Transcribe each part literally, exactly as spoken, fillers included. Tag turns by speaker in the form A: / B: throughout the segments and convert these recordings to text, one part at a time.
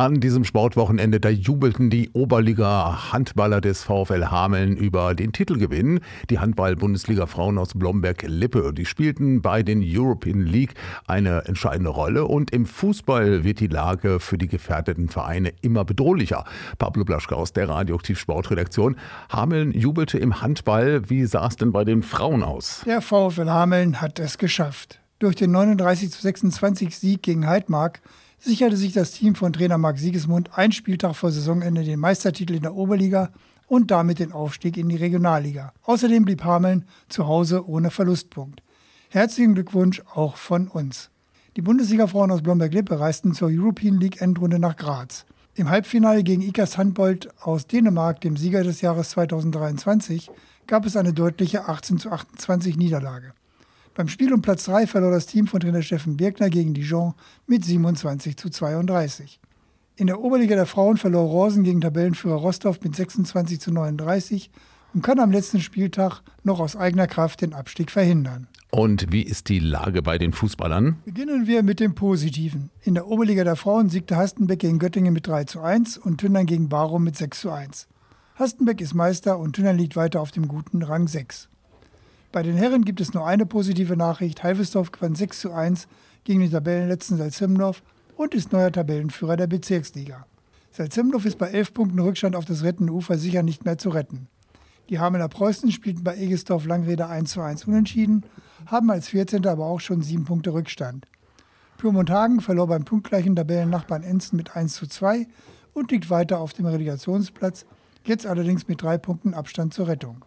A: An diesem Sportwochenende, da jubelten die Oberliga-Handballer des VfL Hameln über den Titelgewinn. Die Handball-Bundesliga-Frauen aus Blomberg-Lippe, die spielten bei den European League eine entscheidende Rolle. Und im Fußball wird die Lage für die gefährdeten Vereine immer bedrohlicher. Pablo Blaschke aus der Radioaktiv-Sportredaktion. Hameln jubelte im Handball. Wie sah es denn bei den Frauen aus?
B: Der VfL Hameln hat es geschafft. Durch den neununddreißig zu sechsundzwanzig Sieg gegen Heidmark sicherte sich das Team von Trainer Marc Siegesmund einen Spieltag vor Saisonende den Meistertitel in der Oberliga und damit den Aufstieg in die Regionalliga. Außerdem blieb Hameln zu Hause ohne Verlustpunkt. Herzlichen Glückwunsch auch von uns. Die Bundesliga-Frauen aus Blomberg-Lippe reisten zur European League Endrunde nach Graz. Im Halbfinale gegen I K A S Handbold aus Dänemark, dem Sieger des Jahres zweitausenddreiundzwanzig, gab es eine deutliche achtzehn zu achtundzwanzig Niederlage. Beim Spiel um Platz drei verlor das Team von Trainer Steffen Birkner gegen Dijon mit siebenundzwanzig zu zweiunddreißig. In der Oberliga der Frauen verlor Rosen gegen Tabellenführer Rostov mit sechsundzwanzig zu neununddreißig und kann am letzten Spieltag noch aus eigener Kraft den Abstieg verhindern.
A: Und wie ist die Lage bei den Fußballern?
B: Beginnen wir mit dem Positiven. In der Oberliga der Frauen siegte Hastenbeck gegen Göttingen mit drei zu eins und Tünnern gegen Barum mit sechs zu eins. Hastenbeck ist Meister und Tünnern liegt weiter auf dem guten Rang sechs. Bei den Herren gibt es nur eine positive Nachricht. Halvesdorf gewann sechs zu eins gegen den Tabellenletzten Salzimdorf und ist neuer Tabellenführer der Bezirksliga. Salzimdorf ist bei elf Punkten Rückstand auf das rettende Ufer sicher nicht mehr zu retten. Die Hamelner Preußen spielten bei Egesdorf Langrede eins zu eins unentschieden, haben als vierzehnter aber auch schon sieben Punkte Rückstand. Pyrmont-Hagen verlor beim punktgleichen Tabellennachbarn Enzen mit eins zu zwei und liegt weiter auf dem Relegationsplatz, jetzt allerdings mit drei Punkten Abstand zur Rettung.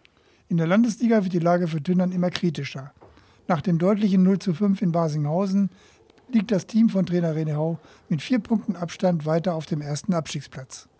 B: In der Landesliga wird die Lage für Tünnern immer kritischer. Nach dem deutlichen null zu fünf in Basinghausen liegt das Team von Trainer René Hau mit vier Punkten Abstand weiter auf dem ersten Abstiegsplatz.